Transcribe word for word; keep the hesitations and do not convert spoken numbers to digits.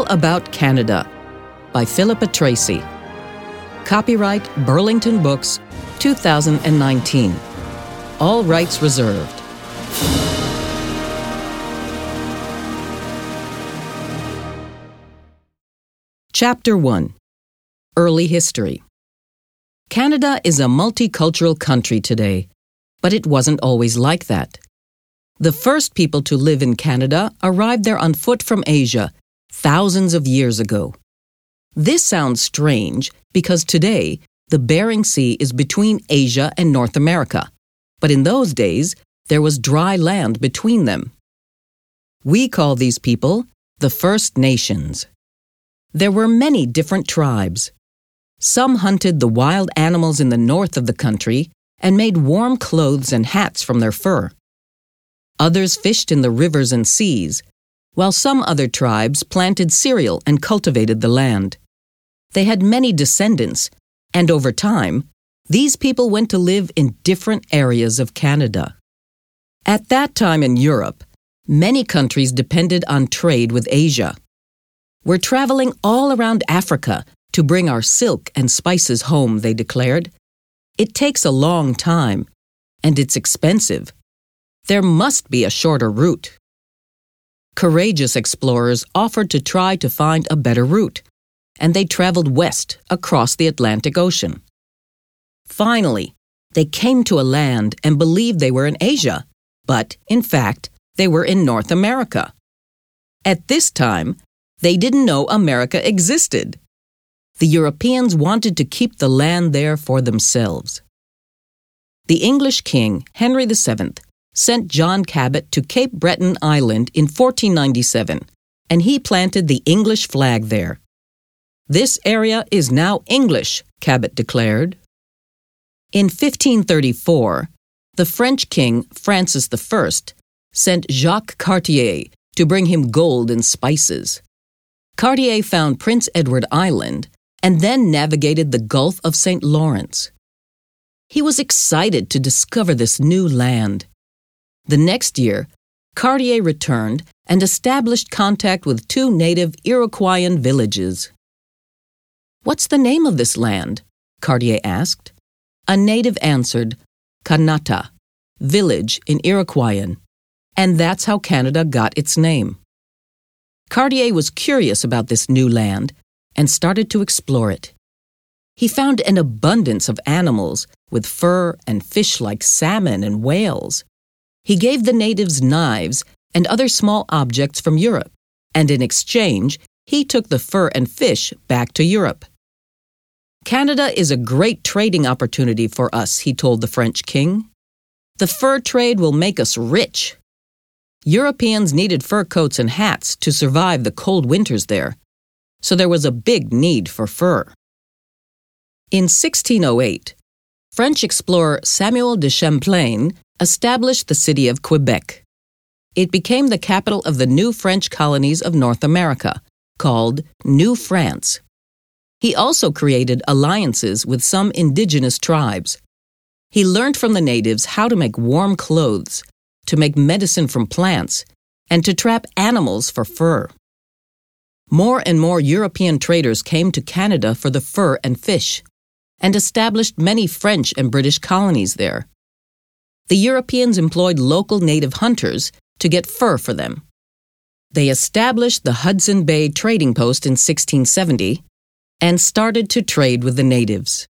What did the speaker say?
All About Canada by Philippa Tracy. Copyright Burlington Books, two thousand nineteen. All rights reserved. Chapter one. Early History. Canada is a multicultural country today, but it wasn't always like that. The first people to live in Canada arrived there on foot from Asia, thousands of years ago. This sounds strange because today the Bering Sea is between Asia and North America, but in those days there was dry land between them. We call these people the First Nations. There were many different tribes. Some hunted the wild animals in the north of the country and made warm clothes and hats from their fur. Others fished in the rivers and seas, while some other tribes planted cereal and cultivated the land. They had many descendants, and over time, these people went to live in different areas of Canada. At that time in Europe, many countries depended on trade with Asia. We're traveling all around Africa to bring our silk and spices home, they declared. It takes a long time, and it's expensive. There must be a shorter route. Courageous explorers offered to try to find a better route, and they traveled west across the Atlantic Ocean. Finally, they came to a land and believed they were in Asia, but, in fact, they were in North America. At this time, they didn't know America existed. The Europeans wanted to keep the land there for themselves. The English king, Henry the Seventh, sent John Cabot to Cape Breton Island in fourteen ninety-seven, and he planted the English flag there. This area is now English, Cabot declared. In fifteen thirty-four, the French king, Francis the First, sent Jacques Cartier to bring him gold and spices. Cartier found Prince Edward Island and then navigated the Gulf of Saint Lawrence. He was excited to discover this new land. The next year, Cartier returned and established contact with two native Iroquoian villages. "What's the name of this land?" Cartier asked. A native answered, Kanata, village in Iroquoian, and that's how Canada got its name. Cartier was curious about this new land and started to explore it. He found an abundance of animals with fur and fish like salmon and whales. He gave the natives knives and other small objects from Europe, and in exchange, he took the fur and fish back to Europe. "Canada is a great trading opportunity for us," he told the French king. "The fur trade will make us rich." Europeans needed fur coats and hats to survive the cold winters there, so there was a big need for fur. In sixteen oh eight, French explorer Samuel de Champlain established the city of Quebec. It became the capital of the new French colonies of North America, called New France. He also created alliances with some indigenous tribes. He learned from the natives how to make warm clothes, to make medicine from plants, and to trap animals for fur. More and more European traders came to Canada for the fur and fish, and established many French and British colonies there. The Europeans employed local native hunters to get fur for them. They established the Hudson Bay Trading Post in sixteen seventy and started to trade with the natives.